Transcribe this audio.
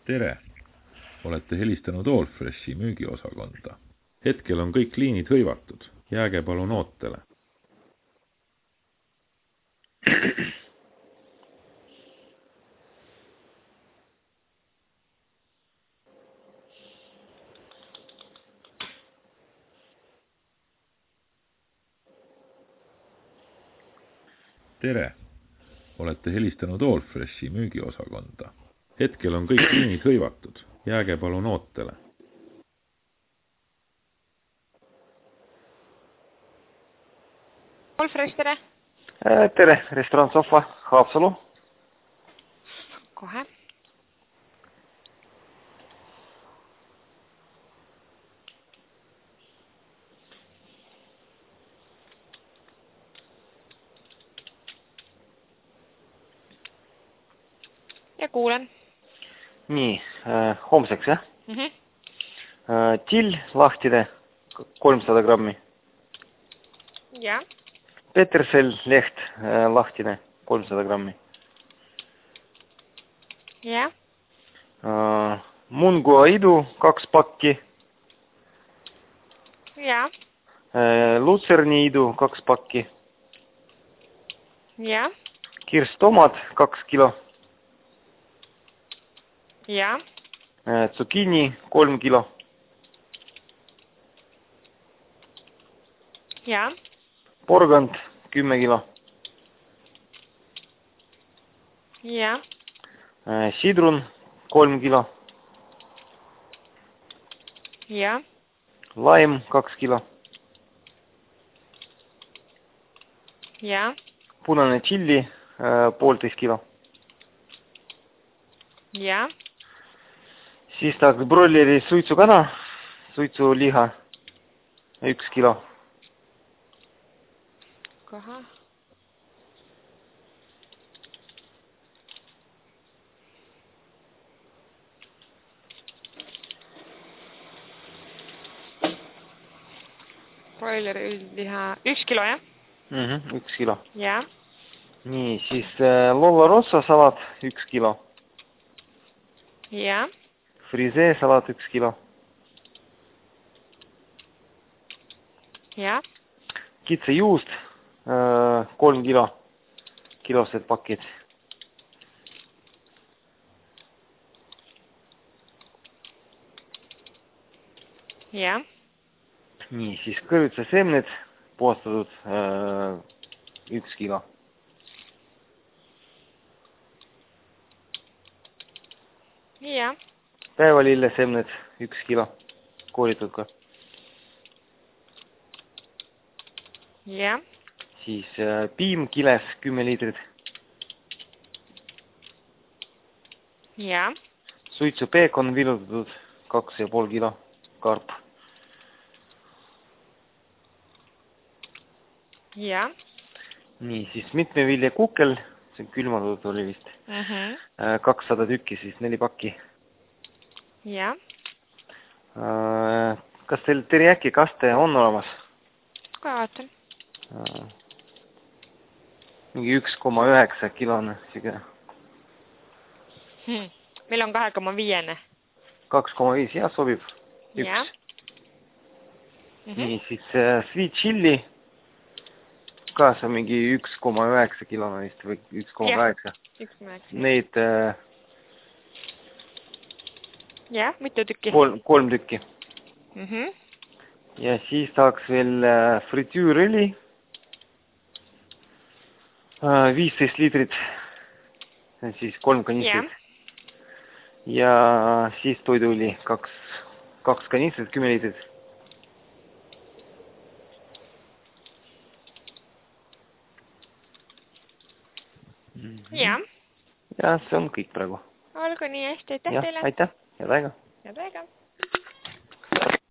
Tere! Olete helistanud Allfreshi müügiosakonda. Hetkel on kõik liinid hõivatud. Jääge palun ootele. Tere! Olete helistanud Allfreshi müügiosakonda. Hetkel on kõik liinid hõivatud. Jääge palun ootele. Allfresh, tere! Tere, restoran Sohva, Haapsalu. Kohe. Ja kuulen. Nii, homseks, jah? Mhm. Till lahtine 300 grammi. Ja. Petersel leht lahtine 300 grammi. Ja. Mungoidu 2 pakki. Ja. Lutserniidu 2 pakki. Ja. Kirstomad 2 kilo. Ja. Zucchini 3 kilo. Ja. Porgand 10 kilo. Ja. Sidrun 3 kilo. Ja. Laim 2 kilo. Ja. Punane tšilli 1,5 kilo. Ja. Siis tahaks broileri suitsukana, suitsuliha 1 kilo. Kohe. Broileri liha 1 kilo, jah? 1 kilo. Ja. Nii, siis Lolla Rossa salat 1 kilo. Ja. Frisee salat 1 kilo. Ja. Kitsejuust 3 kilo. Kilosed pakid. Ja. Nii, siis kõrvitsasemned puhastatud 1 kilo. Ja. Päevalillesemned 1 kilo. Koolitud ka. Ja. Siis piim kiles 10 liitrit. Ja. Suitsu peekon villutatud 2,5 kilo. Karp. Ja. Nii, siis mitmevilje kukel. See on külmatud oli vist. 200 tükki, siis 4 pakki. Ja. Kas teil teriyaki kaste on olemas? Kohe vaatan. Mingi 1,9 kilone. Meil on 2,5. 2,5, jah, sobib. Ja. Nii, siis sweet chili. Ka see on mingi 1,9 kilone vist või 1,8. 1,9. Neid jah, mitu tükki? 3 tükki. Ja siis tahaks veel fritüürõli. 15 liitrit. See on siis 3 kanistrit. Ja siis toiduõli 2 kanistrit, 10 liitrit. Ja. Ja see on kõik praegu. Olgu nii, hästi, aitäh teile. Aitäh, head aega. Head aega.